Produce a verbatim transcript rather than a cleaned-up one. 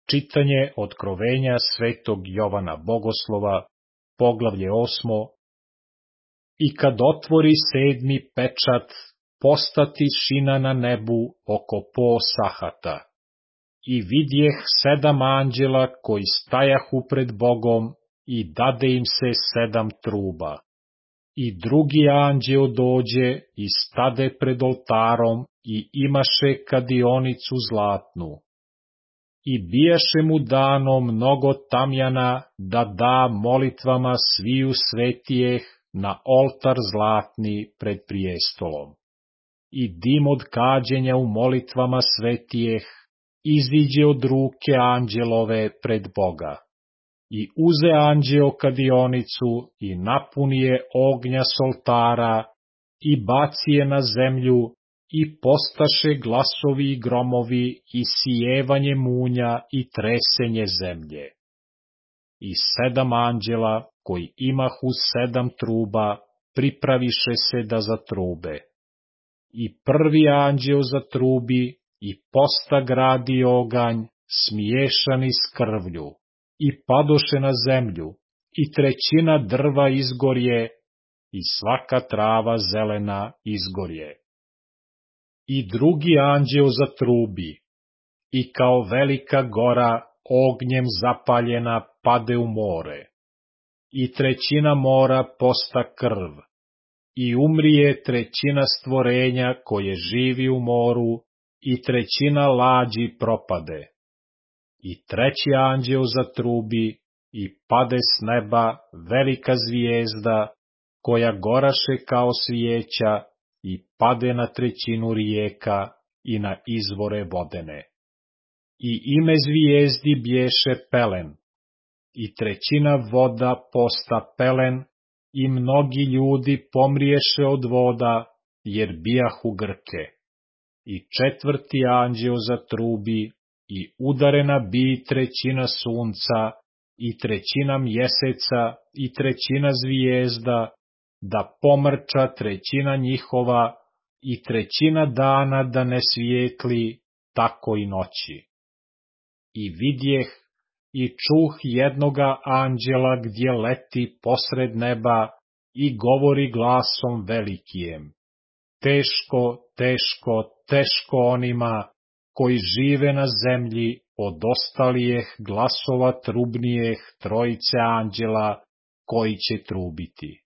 Čitanje Otkrovenja svetog Jovana Bogoslova, poglavlje osmo. I kad otvori sedmi pečat, posta tišina na nebu oko po sahata. I vidjeh sedam anđela koji stajahu pred Bogom i dade im se sedam truba. I drugi anđeo dođe i stade pred oltarom i imaše kadionicu zlatnu. I bijaše mu dano mnogo tamjana da da molitvama sviju svetijeh na oltar zlatni pred prijestolom. I dim od kađenja u molitvama svetijeh iziđe od ruke anđelove pred Boga. I uze anđeo kadionicu i napuni je ognja s oltara i baci je na zemlju i postaše glasovi i gromovi i sijevanje munja i tresenje zemlje. I sedam anđela koji imahu sedam truba pripraviše se da zatrube. I prvi anđeo zatrubi i posta gradi oganj smiješani s krvlju i padoše na zemlju i trećina drva izgorje i svaka trava zelena izgorje. I drugi anđeo zatrubi i kao velika gora ognjem zapaljena pade u more. I trećina mora posta krv i umrije trećina stvorenja koje živi u moru i trećina lađi propade. I treći anđeo zatrubi i pade s neba velika zvijezda koja goraše kao svijeća i pade na trećinu rijeka i na izvore vodene. I ime zvijezdi bješe Pelen. I trećina voda posta Pelen i mnogi ljudi pomriješe od voda jer bijahu grke. I četvrti anđeo zatrubi i udarena bi trećina sunca i trećina mjeseca i trećina zvijezda, da pomrča trećina njihova i trećina dana da ne svijetli, tako i noći. I vidjeh i čuh jednoga anđela gdje leti posred neba i govori glasom velikijem. Teško, teško, teško onima koji žive na zemlji od ostalijeh glasova trubnijeh trojice anđela koji će trubiti.